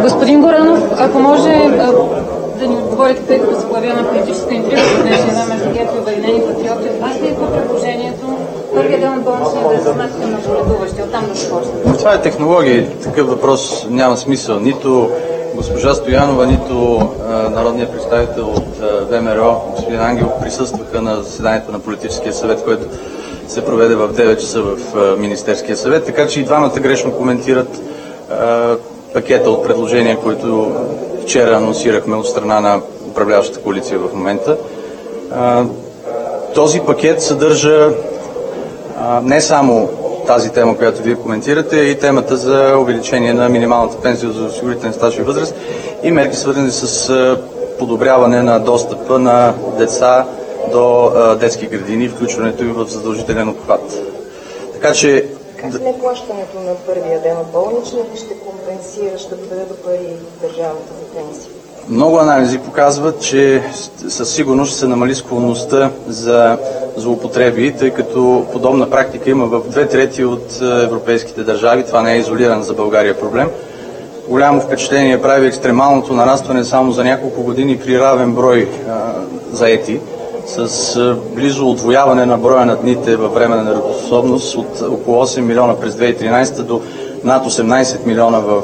Господин Горанов, ако може да ни отговорите, тъй като се появява на политическа интрига в днешния ден между ГЕРБ и Обединени патриоти, това ли е по предложението първият ден от болничния да се сметка на боледуващи, оттам да се почне? Това е технология. Такъв въпрос няма смисъл. Нито госпожа Стоянова, нито народният представител от ВМРО, господин Ангелов, присъстваха на заседанието на политическия съвет, което се проведе в 9 часа в Министерския съвет, така че и двамата грешно коментират пакета от предложения, които вчера анонсирахме от страна на управляващата коалиция в момента. Този пакет съдържа не само тази тема, която вие коментирате, и темата за увеличение на минималната пенсия за осигурителен стаж и възраст и мерки, свързани с подобряване на достъпа на деца до детски градини, включването им в задължителен обхват. Така че как неплащането на първия ден от болничния ще компенсира, ще доведе до пари държавата за пенсия? Много анализи показват, че със сигурност ще се намали склонността за злоупотреби, тъй като подобна практика има в 2/3 от европейските държави. Това не е изолиран за България проблем. Голямо впечатление прави екстремалното нарастване само за няколко години при равен брой заети, с близо удвояване на броя на дните във време на неработоспособност от около 8 милиона през 2013 до над 18 милиона в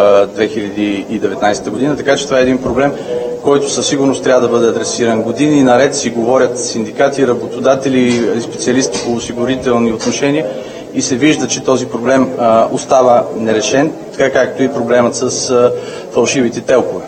2019 година. Така че това е един проблем, който със сигурност трябва да бъде адресиран. Години наред си говорят синдикати, работодатели и специалисти по осигурителни отношения и се вижда, че този проблем остава нерешен, така както и проблемът с фалшивите телкове.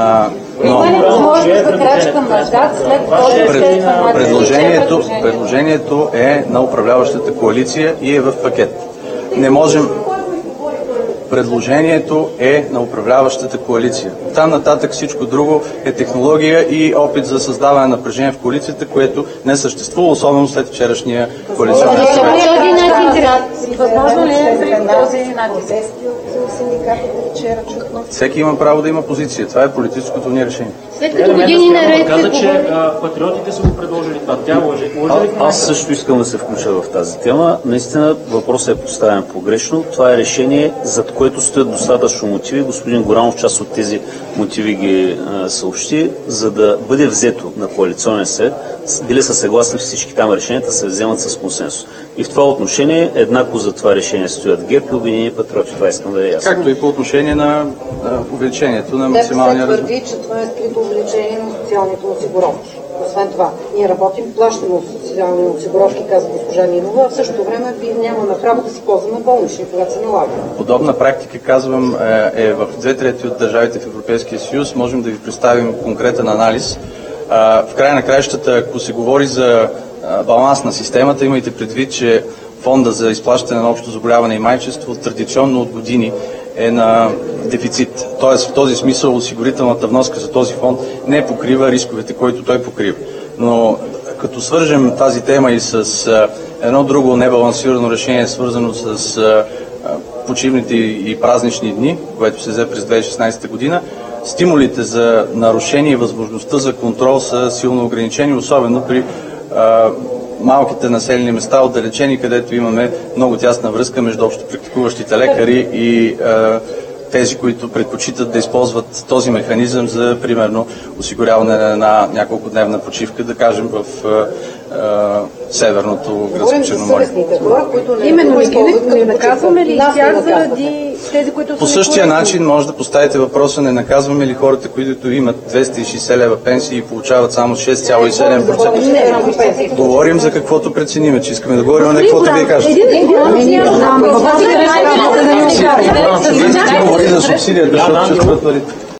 Предложението е на управляващата коалиция и е в пакет. Не можем. Предложението е на управляващата коалиция. Там нататък всичко друго е технология и опит за създаване на напрежение в коалицията, което не съществува, особено след вчерашния коалиционен съвет. Възможно ли е при този начин? Всеки има право да има позиция. Това е политическото ни решение. След като години наред каза, че патриотите са го предложили това. Тя лъже. Аз също искам да се включа в тази тема. Наистина въпросът е поставен погрешно. Това е решение, зад което стоят достатъчно мотиви. Господин Горанов част от тези мотиви ги съобщи, за да бъде взето на коалиционен съвет. Били са съгласни всички там решенията се вземат с консенсус. И в това отношение еднакво за това решение стоят ГЕРБ и Обединени патриоти. Това искам да е ясно. Както и по отношение на увеличението на максималния размер. Твърди, че това е скрито увеличение на социалните осигуровки. Освен това, ние работим, плащаме социални осигуровки, каза госпожа Нинова, а в същото време нямаме право да си ползваме болнични, когато се налага. Подобна практика, казвам, е в 2/3 от държавите в Европейския съюз. Можем да ви представим конкретен анализ. В края на краищата, ако се говори за баланс на системата, имайте предвид, че фонда за изплащане на общо заболяване и майчинство традиционно от години е на дефицит. Тоест в този смисъл осигурителната вноска за този фонд не покрива рисковете, които той покрива. Но като свържем тази тема и с едно друго небалансирано решение, свързано с почивните и празнични дни, което се взе през 2016 година, стимулите за нарушение и възможността за контрол са силно ограничени, особено при малките населени места, отдалечени, където имаме много тясна връзка между общопрактикуващите лекари и тези, които предпочитат да използват този механизъм за, примерно, осигуряване на една няколкодневна почивка, да кажем, в северното гръцко Черноморие. Именно не наказваме ли тях заради тези, които по същия начин може да поставите въпроса, не наказваме ли хората, които имат 260 лева пенсии и получават само 6,7%. Говорим за каквото прецениме, че искаме да говорим, а не каквото вие кажете. Говори за субсидията, защото чувстват парите.